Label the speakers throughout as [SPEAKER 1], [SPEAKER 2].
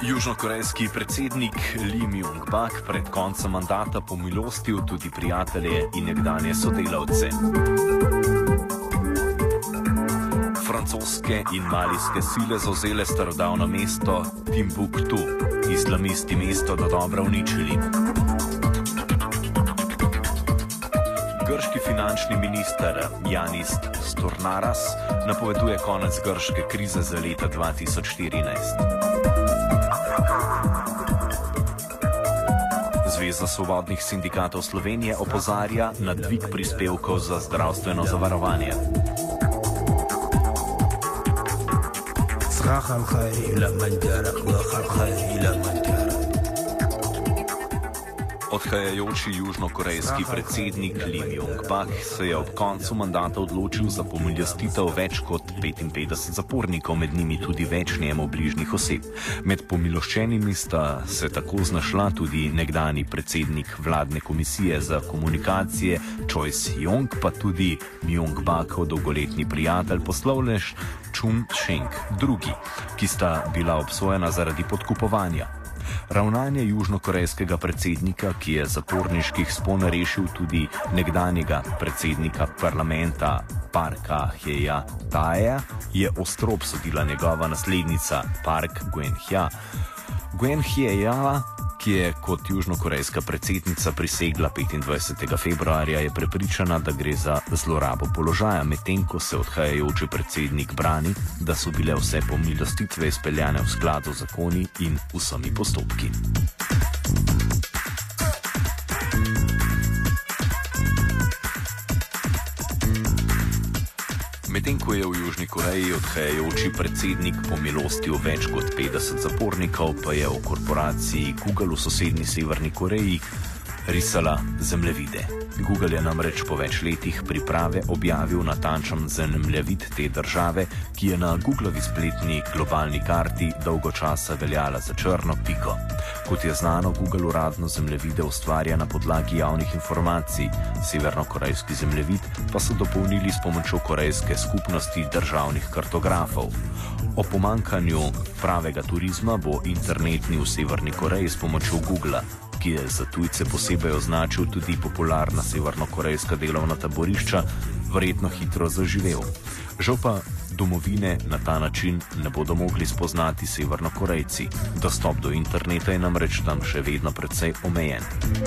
[SPEAKER 1] Južnokorejski predsednik Lee Myung-bak pred koncem mandata pomilostil tudi prijatelje in nekdanje sodelavce. Francoske in malijske sile zavzele starodavno mesto Timbuktu, islamisti mesto dodobra uničili. Grški finančni minister Yanis Stournaras napoveduje konec grške krize za leta 2014. Zveza svobodnih sindikatov Slovenije opozarja na dvig prispevkov za zdravstveno zavarovanje. Odhajajoči južnokorejski predsednik Lee Myung-bak se je ob koncu mandata odločil za pomilostitev več kot 55 zapornikov, med njimi tudi več njemu bližnjih oseb. Med pomiloščenimi sta se tako znašla tudi nekdani predsednik vladne komisije za komunikacije Choi Si-yong, pa tudi Myung-bakov dolgoletni prijatelj poslovnež Chun Sheng II, ki sta bila obsojena zaradi podkupovanja. Ravnanje južnokorejskega predsednika, ki je zaporniških spon rešil tudi nekdanjega predsednika parlamenta Parka Geun-hyeja, je ostro obsodila njegova naslednica Park Geun-hye. Geun-hyeja, ki je kot južnokorejska predsednica prisegla 25. februarja, je prepričana, da gre za zlorabo položaja, medtem ko se odhajajoči predsednik brani, da so bile vse pomilostitve izpeljane v skladu z zakoni in vsemi postopki. Medtem ko je v Južni Koreji odhajajoči predsednik pomilostil več kot 50 zapornikov, pa je v korporaciji Google v sosednji Severni Koreji risala zemljevide. Google je namreč po več letih priprave objavil natančen zemljevid te države, ki je na Googlovi spletni globalni karti dolgo časa veljala za črno piko. Kot je znano, Google uradno zemljevide ustvarja na podlagi javnih informacij, severnokorejski zemljevid pa so dopolnili s pomočjo korejske skupnosti državnih kartografov. O pomankanju pravega turizma bo internetni v Severni Koreji s pomočjo Googla, ki je za tujce posebej označil tudi popularna severnokorejska delovna taborišča, verjetno hitro zaživel. Žal pa domovine na ta način ne bodo mogli spoznati severnokorejci. Dostop do interneta je namreč tam še vedno precej omejen.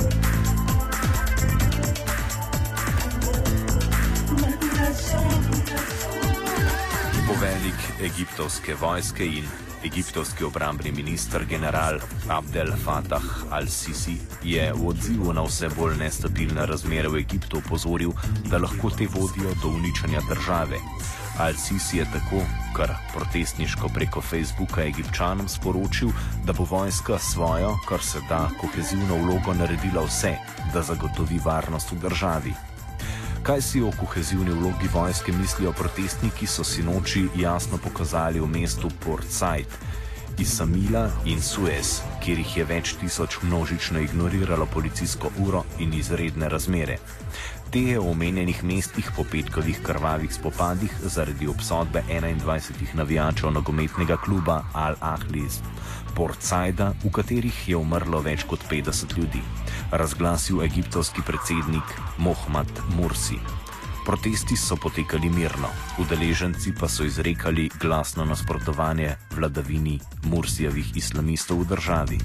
[SPEAKER 1] Poveljnik egiptovske vojske in egiptovski obrambni minister general Abdel Fattah al-Sisi je v odzivu na vse bolj nestabilne razmere v Egiptu opozoril, da lahko te vodijo do uničenja države. Al-Sisi je tako, kar protestniško preko Facebooka Egipčanom sporočil, da bo vojska svojo, kar se da, kohezivno vlogo naredila vse, da zagotovi varnost v državi. Kaj si o kohezivni vlogi vojske mislijo protestniki, so sinoči jasno pokazali v mestu Port Said, Isamila in Suez, kjer jih je več tisoč množično ignoriralo policijsko uro in izredne razmere. Te je v omenjenih mestih po petkovih krvavih spopadih zaradi obsodbe 21 navijačev nogometnega kluba Al-Ahli iz Port Saida, v katerih je umrlo več kot 50 ljudi, razglasil egiptovski predsednik Mohamed Morsi. Protesti so potekali mirno, udeleženci pa so izrekali glasno nasprotovanje vladavini Mursijevih islamistov v državi.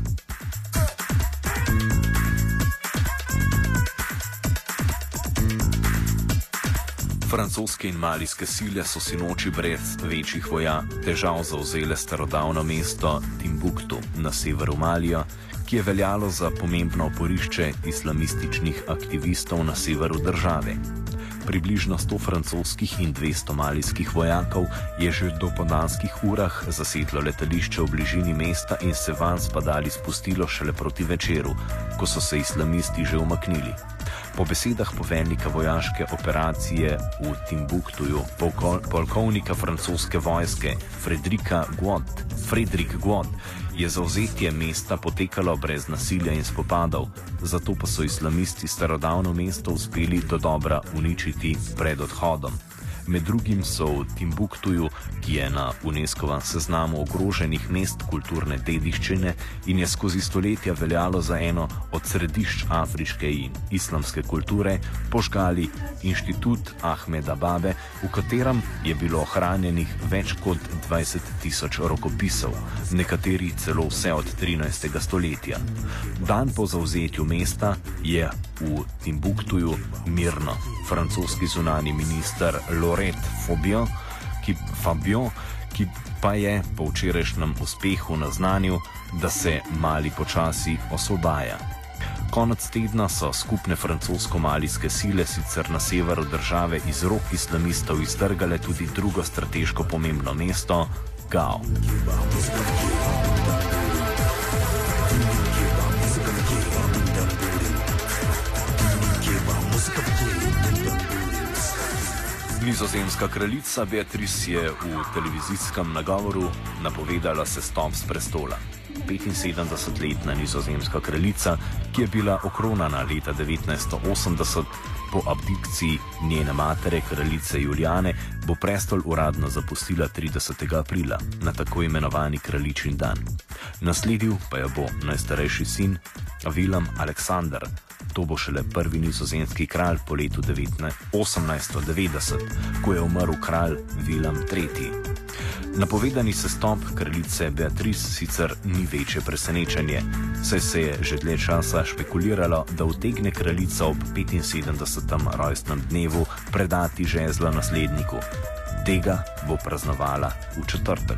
[SPEAKER 1] Francoske in malijske sile so sinoči brez večjih težav zavzele starodavno mesto Timbuktu na severu Malija, ki je veljalo za pomembno oporišče islamističnih aktivistov na severu države. Približno 100 francoskih in 200 malijskih vojakov je že v dopoldanskih urah zasedlo letališče v bližini mesta in se vanj spadali spustilo šele proti večeru, ko so se islamisti že umaknili. Po besedah poveljnika vojaške operacije v Timbuktuju, polkovnika francoske vojske Frédéric Guod, je zavzetje mesta potekalo brez nasilja in spopadov, zato pa so islamisti starodavno mesto uspeli dodobra uničiti pred odhodom. Med drugim so v Timbuktuju, ki je na UNESCO-vem seznamu ogroženih mest kulturne dediščine in je skozi stoletja veljalo za eno od središč afriške in islamske kulture, požgali inštitut Ahmeda Babe, v katerem je bilo ohranjenih več kot 20.000 rokopisov, nekateri celo vse od 13. stoletja. Dan po zavzetju mesta je v Timbuktuju mirno. Francoski zunani minister Laurent Fabian, ki pa je po včerajšnjem uspehu naznanil, da se Mali počasi osvobaja. Konec tedna so skupne francosko-malijske sile sicer na severu države iz rok islamistov iztrgale tudi drugo strateško pomembno mesto, Gao. Nizozemska kraljica Beatrice je v televizijskem nagovoru napovedala sestop s prestola. 75-letna nizozemska kraljica, ki je bila okronana leta 1980 po abdikciji njene matere, kraljice Julijane, bo prestol uradno zapustila 30. aprila, na tako imenovani kraljičin dan. Nasledil pa jo bo najstarejši sin, Willem Alexander. To bo šele prvi nizozemski kralj po letu 1890, ko je umrl kralj Willem III. Napovedani sestop kraljice Beatrice sicer ni večje presenečenje, saj se je že dlje časa špekuliralo, da utegne kraljica ob 75. rojstnem dnevu predati žezlo nasledniku. Tega bo praznovala v četrtek.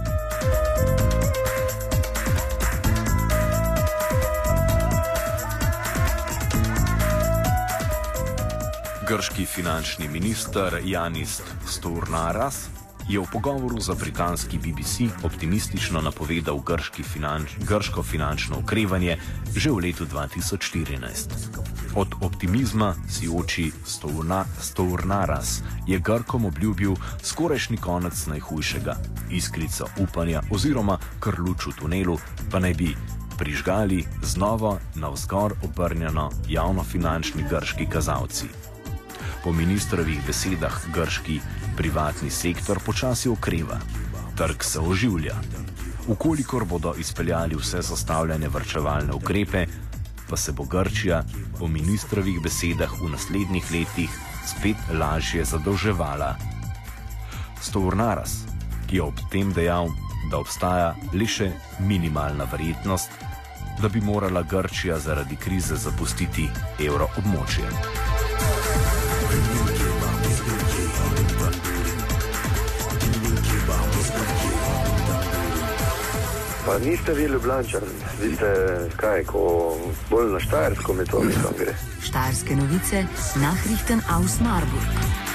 [SPEAKER 1] Grški finančni minister Yanis Stournaras je v pogovoru za britanski BBC optimistično napovedal grško finančno okrevanje že v letu 2014. Od optimizma si oči Stournaras je Grkom obljubil skorajšnji konec najhujšega, iskrico upanja oziroma kar luč v tunelu pa naj bi prižgali znova navzgor obrnjeno javnofinančni grški kazalci. Po ministrovih besedah grški privatni sektor počasi okreva, trg se oživlja. Ukolikor bodo izpeljali vse zastavljene varčevalne ukrepe, pa se bo Grčija po ministrovih besedah v naslednjih letih spet lažje zadolževala. Stournaras, ki je ob tem dejal, da obstaja le še minimalna verjetnost, da bi morala Grčija zaradi krize zapustiti evroobmočje.
[SPEAKER 2] Pa niste vi Ljubljančan, vi ste kaj, ko bolj na štajersko metodiko gre.
[SPEAKER 3] Štajerske novice, Nachrichten aus Marburg.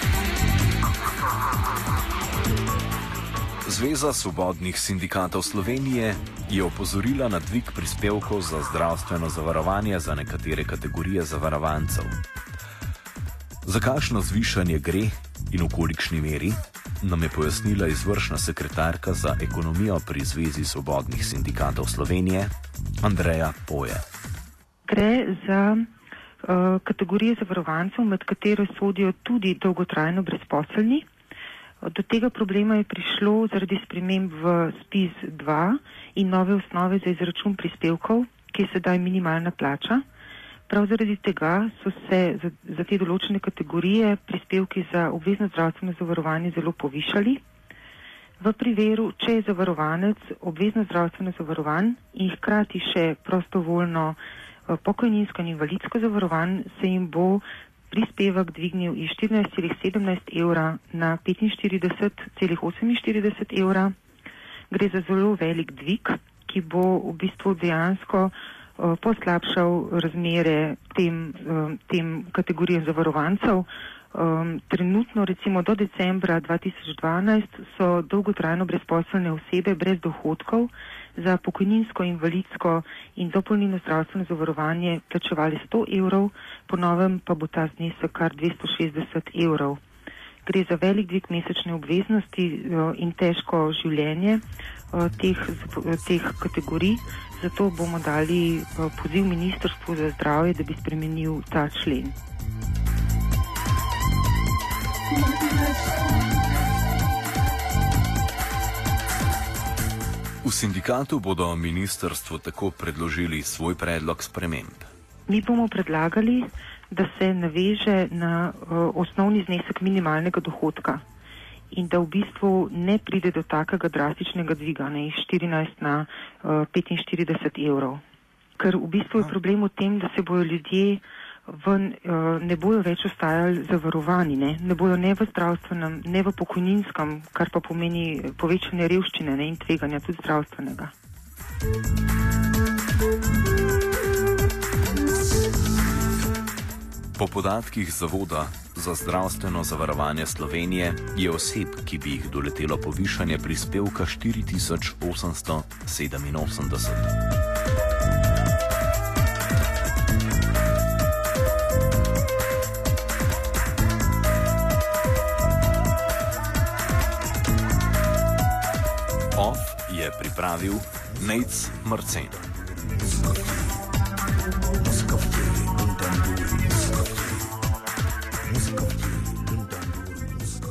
[SPEAKER 1] Zveza svobodnih sindikatov Slovenije je opozorila na dvig prispevkov za zdravstveno zavarovanje za nekatere kategorije zavarovancev. Za kakšno zvišanje gre in v kolikšni meri, nam je pojasnila izvršna sekretarka za ekonomijo pri Zvezi svobodnih sindikatov Slovenije, Andreja Poje.
[SPEAKER 4] Gre za kategorije zavarovancev, med katero sodijo tudi dolgotrajno brezposelni. Do tega problema je prišlo zaradi sprememb v ZPIZ-2 in nove osnove za izračun prispevkov, ki je sedaj minimalna plača. Prav zaradi tega so se za te določene kategorije prispevki za obvezno zdravstveno zavarovanje zelo povišali. V primeru, če je zavarovanec obvezno zdravstveno zavarovan in hkrati še prostovoljno pokojninsko in invalidsko zavarovan, se jim bo prispevek dvignil iz 14,17 evra na 45,48 evra. Gre za zelo velik dvig, ki bo v bistvu dejansko poslabšal razmere tem kategorijam zavarovancev. Trenutno, recimo do decembra 2012, so dolgotrajno brezposelne osebe brez dohodkov za pokojninsko, invalidsko in dopolnilno zdravstveno zavarovanje plačevali 100 evrov, po novem pa bo ta znesek kar 260 evrov. Gre za velik dvig mesečne obveznosti in težko življenje teh kategorij, zato bomo dali poziv Ministrstvu za zdravje, da bi spremenil ta člen.
[SPEAKER 1] V sindikatu bodo ministrstvu tako predložili svoj predlog sprememb.
[SPEAKER 4] Mi bomo predlagali, da se naveže na osnovni znesek minimalnega dohodka in da v bistvu ne pride do takega drastičnega dviga, ne, iz 14 na 45 evrov. Ker v bistvu je problem v tem, da se bojo ljudje ne bojo več ostajali zavarovani, ne bojo ne v zdravstvenem, ne v pokojninskem, kar pa pomeni povečanje revščine, ne, in tveganja tudi zdravstvenega.
[SPEAKER 1] Po podatkih Zavoda za zdravstveno zavarovanje Slovenije je oseb, ki bi jih doletelo povišanje prispevka 4887. OF je pripravil Nejc Marcen. Música